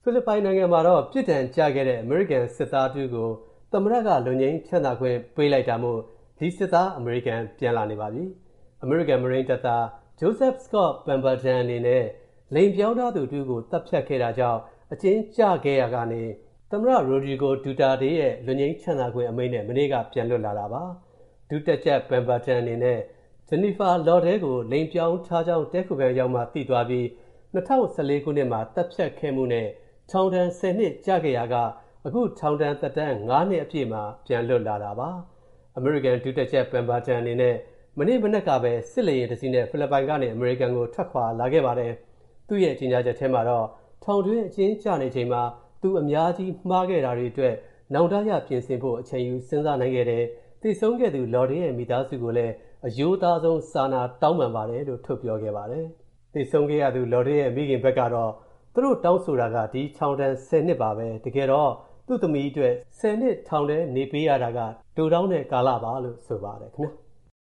ဖိလစ်ပိုင်နိုင်ငံမှာတော့ပြစ်ဒဏ်ကျခဲ့တဲ့အမေရိကန်စစ်သားတူကိုသမ္မတကလွတ်ငြိမ်းချမ်းသာခွင့်ပေးလိုက်တာမို့ဒီစစ်သားအမေရိကန်ပြန်လာနေပါပြီ။အမေရိကန်မရိန်းတပ်သား Joseph Scott Pemberton အနေနဲ့လိင်ပြောင်းထားသူတူကိုတပ်ဖြတ်ခဲ့တာကြောင့်အကျဉ်းကျခဲ့ရကနေသမ္မတ Rodrigo Duterte ရဲ့လွတ်ငြိမ်းချမ်းသာခွင့်အမိန့်နဲ့မနေ့ကပြန်လွတ်လာတာပါ။ဒုတက်ကြပ် Pemberton အနေနဲ့ Jennifer Lordet ကိုလိင်ပြောင်းထားကြောင်းတဲခုခံရောက်မှသိသွားပြီး2014ခုနှစ်မှာတပ်ဖြတ်ခဲ့မှုနဲ့ထောင်ဒဏ်10နှစ်ကျခဲ့ရာကအခုထောင်ဒဏ်သက်တမ်း9နှစ်အပြည့်မှာပြန်လွတ်လာတာပါ။ အမေရိကန်ဒုတက်ကြပ် Pemberton အနေနဲ့မနေ့မနက်ကပဲစစ်လေယာဉ်တစ်စီးနဲ့ဖိလစ်ပိုင်ကနေအမေရိကန်ကိုထွက်ခွာလာခဲ့ပါတယ်။သူ့ရဲ့ကြေညာချက်ထဲမှာတော့ထောင်တွင်းအကျဉ်းကျနေချိန်မှာသူအများကြီးမှားခဲ့တာတွေအတွက်နောင်တရပြင်ဆင်ဖို့အချိန်ယူစဉ်းစားနိုင်ခဲ့တယ်။တည်ဆုံးခဲ့သူ Lordet ရဲ့မိသားစုကိုလည်းအယိုးသားဆုံးစာနာတောင်းပန်ပါတယ်လို့ထုတ်ပြောခဲ့ပါတယ်။တည်ဆုံးခဲ့ရသူ Lordet ရဲ့မိခင်ဘက်ကတော့သူတို့တောင်းဆိုတာကဒီထောင်ဒဏ်10နှစ်ပါပဲတကယ်တော့သူ့သမီးအတွက်10နှစ်ထောင်ထဲနေပေးရတာကတိုတောင်းတဲ့ကာလပါလို့ဆိုပါတယ်ခင်ဗျာ။